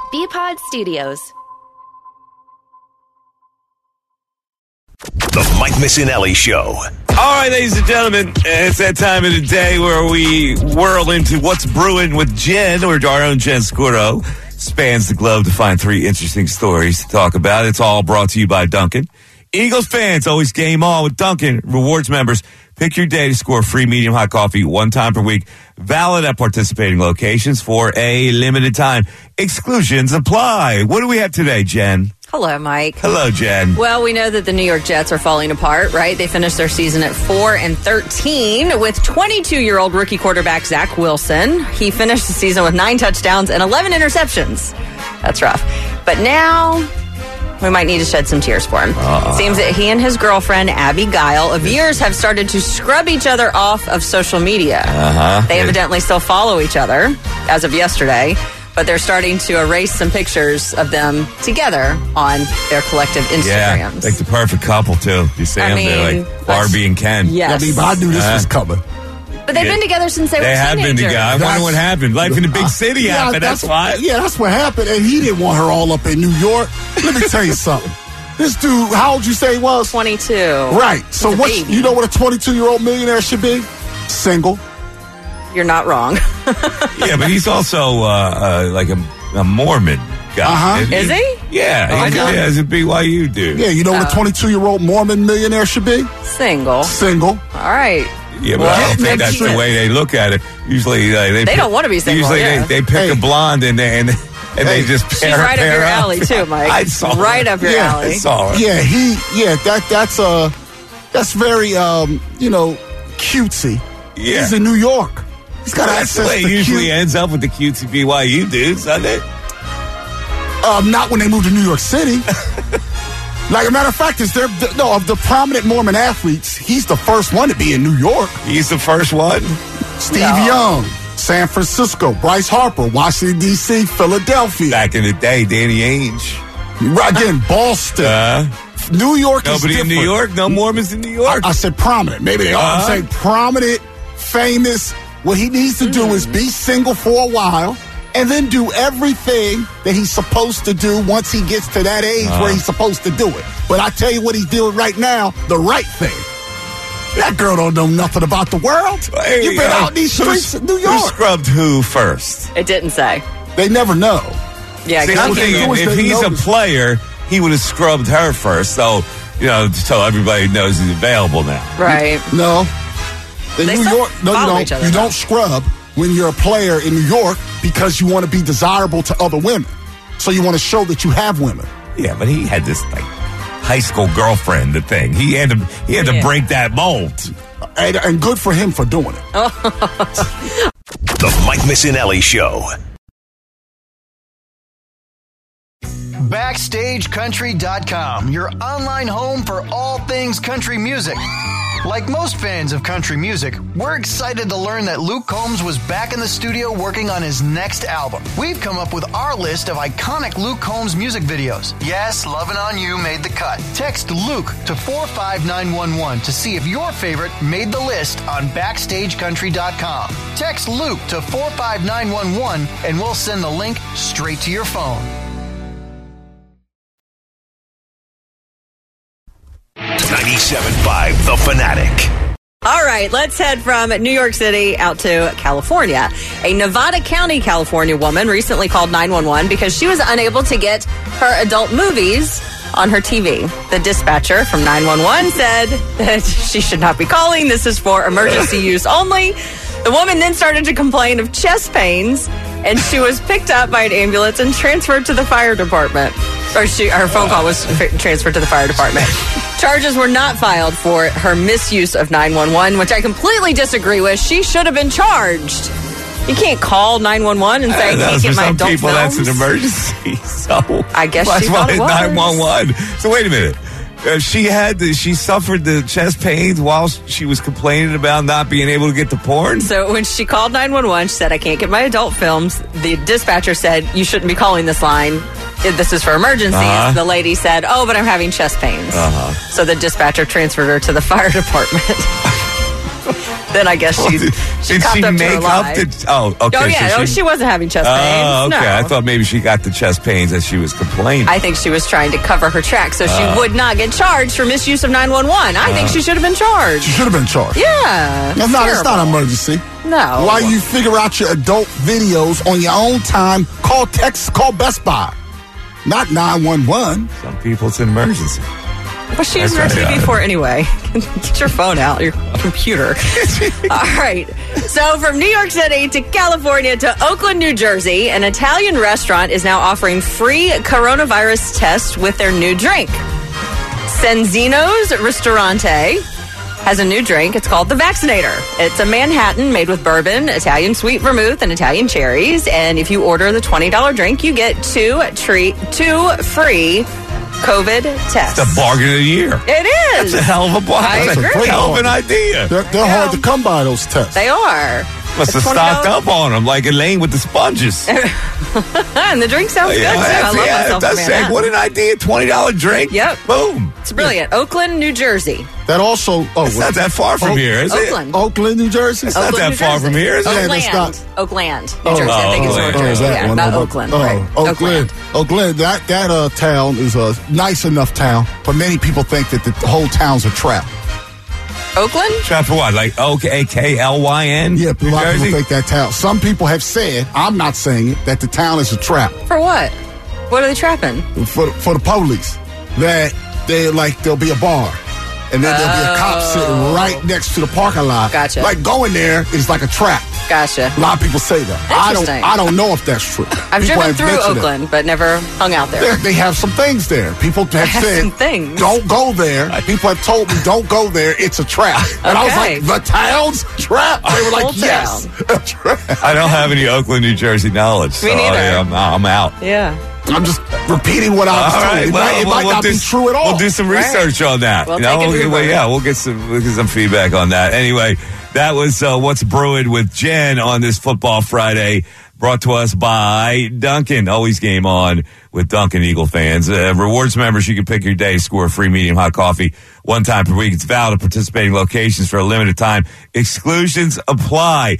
BPod Studios. The Mike Missinelli Show. All right, ladies and gentlemen, it's that time of the day where we whirl into what's brewing with Jen, or our own Jen Scuro. Spans the globe to find 3 interesting stories to talk about. It's all brought to you by Dunkin'. Eagles fans, always game on with Dunkin'. Rewards members, pick your day to score free medium hot coffee 1 time per week. Valid at participating locations for a limited time. Exclusions apply. What do we have today, Jen? Hello, Mike. Hello, Jen. Well, we know that the New York Jets are falling apart, right? They finished their season at 4-13 with 22-year-old rookie quarterback Zach Wilson. He finished the season with 9 touchdowns and 11 interceptions. That's rough. But now we might need to shed some tears for him. It seems that he and his girlfriend, Abby Guile, of years have started to scrub each other off of social media. They evidently still follow each other as of yesterday. But they're starting to erase some pictures of them together on their collective Instagrams. Yeah, like the perfect couple, too. You see them, they're like Barbie and Ken. Yes. I knew this was coming. But they've been together since they were teenagers. They have been together. I wonder what happened. Life in the big city happened, that's why. Yeah, that's what happened. And he didn't want her all up in New York. Let me tell you something. This dude, how old you say he was? 22. Right. So you know what a 22-year-old millionaire should be? Single. You're not wrong. Yeah, but he's also like a Mormon guy. Is he? Yeah, he has a BYU dude. Yeah, you know what a 22-year-old Mormon millionaire should be? Single. Single. All right. Yeah, but I don't think that's the way they look at it. Usually they don't want to be single. Usually they pick a blonde and they just pair. She's right up your alley too, Mike. I saw right up your alley. I saw her. Yeah, that's very cutesy. Yeah. He's in New York. He's got That's the way it usually ends up with the cutesy BYU dudes, doesn't it? Not when they move to New York City. Like a matter of fact, of the prominent Mormon athletes, he's the first one to be in New York. He's the first one? Steve Young, San Francisco, Bryce Harper, Washington, D.C., Philadelphia. Back in the day, Danny Ainge. Right again, Boston. New York is different. Nobody in New York? No Mormons in New York? I said prominent. Maybe they are. I'm saying prominent, famous. What he needs to do is be single for a while and then do everything that he's supposed to do once he gets to that age where he's supposed to do it. But I tell you what he's doing right now, the right thing. That girl don't know nothing about the world. Hey, You've been out in these streets of New York. Who scrubbed who first? It didn't say. They never know. Yeah, See, I'm thinking if he's a player, he would have scrubbed her first. So, so everybody knows he's available now. Right. No. In They New still York, follow each other, you though. don't scrub when you're a player in New York because you want to be desirable to other women. So you want to show that you have women. Yeah, but he had this high school girlfriend. The thing he had to break that mold. And good for him for doing it. The Mike Missinelli Show. BackstageCountry.com, your online home for all things country music. Like most fans of country music, we're excited to learn that Luke Combs was back in the studio working on his next album. We've come up with our list of iconic Luke Combs music videos. Yes, Lovin' On You made the cut. Text Luke to 45911 to see if your favorite made the list on BackstageCountry.com. Text Luke to 45911 and we'll send the link straight to your phone. 97.5 The Fanatic. All right, let's head from New York City out to California. A Nevada County, California woman recently called 911 because she was unable to get her adult movies on her TV. The dispatcher from 911 said that she should not be calling. This is for emergency use only. The woman then started to complain of chest pains, and she was picked up by an ambulance and transferred to the fire department. Her phone call was transferred to the fire department. Charges were not filed for her misuse of 911, which I completely disagree with. She should have been charged. You can't call 911 and say, I can't get my adult films. For some people, that's an emergency. So I guess she thought it was. 911. So wait a minute. She suffered the chest pains while she was complaining about not being able to get the porn? So when she called 911, she said, I can't get my adult films. The dispatcher said, you shouldn't be calling this line. This is for emergencies. The lady said, oh, but I'm having chest pains. So the dispatcher transferred her to the fire department. then I guess she Did copped she up to make her up lie. the? Oh, okay. Oh, yeah. so No, she wasn't having chest pains. Oh, okay. No. I thought maybe she got the chest pains as she was complaining. I think she was trying to cover her tracks so she would not get charged for misuse of 911. I think she should have been charged. She should have been charged. Yeah. It's not an emergency. No. While you figure out your adult videos on your own time, call Best Buy. Not 911. Some people, it's an emergency. Well, she used her That's right, TV yeah. for it anyway. Get your phone out, your computer. All right. So from New York City to California to Oakland, New Jersey, an Italian restaurant is now offering free coronavirus tests with their new drink. Senzino's Ristorante has a new drink. It's called the Vaccinator. It's a Manhattan made with bourbon, Italian sweet vermouth, and Italian cherries. And if you order the $20 drink, you get two free COVID tests. It's a bargain of the year. It is. That's a hell of a bargain. I That's a agree. hell of an idea. They're hard to come by, those tests. They are. Must have $20 stocked up on them like Elaine with the sponges. And the drink sounds good, too. I love myself it does a say, Manhattan. what an idea. $20 drink. Yep. Boom. It's brilliant. Oakland, New Jersey. That also... It's not that far from here, is it? Oakland. Oakland, New Jersey? It's not that New far Jersey. from here, is it? Yeah, Oakland. that's Oakland, New Jersey. I think it's Oakland. New Jersey. that Yeah, one. not Oh, Oakland. oh, Right. Oakland. That town is a nice enough town, but many people think that the whole town's a trap. Oakland? Trap for what? Like OKLYN? Yeah, a New lot of Jersey? people think that town. Some people have said, I'm not saying it, that the town is a trap For what? What are they trapping? for the police. That there'll be a bar. And then there'll be a cop sitting right next to the parking lot. Gotcha. Like going there is like a trap. Gotcha. A lot of people say that. Interesting. I don't know if that's true. I've People driven have through mentioned Oakland, but never hung out there. They have some things there. People have have said, some things. don't go there. People have told me, don't go there. It's a trap. And I was Okay. like, the town's trap? They were Whole like, yes, a trap. I don't have any Oakland, New Jersey knowledge. So neither. I'm out. Yeah. I'm just repeating what I was All told. right, It well, might we'll not be true at all. We'll do some research on that. We'll take an Uber. We'll get some feedback on that. Anyway, that was What's Brewing with Jen on this Football Friday, brought to us by Dunkin'. Always game on with Dunkin' Eagle fans. Rewards members, you can pick your day, score a free medium hot coffee one time per week. It's valid at participating locations for a limited time. Exclusions apply.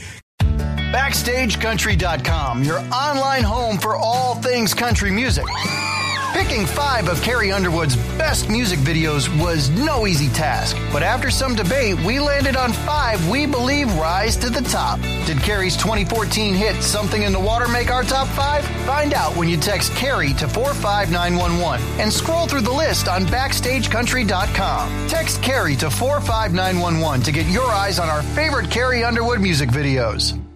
BackstageCountry.com, your online home for all things country music. Picking 5 of Carrie Underwood's best music videos was no easy task, but after some debate, we landed on 5 we believe rise to the top. Did Carrie's 2014 hit Something in the Water make our top 5? Find out when you text Carrie to 45911 and scroll through the list on BackstageCountry.com. Text Carrie to 45911 to get your eyes on our favorite Carrie Underwood music videos.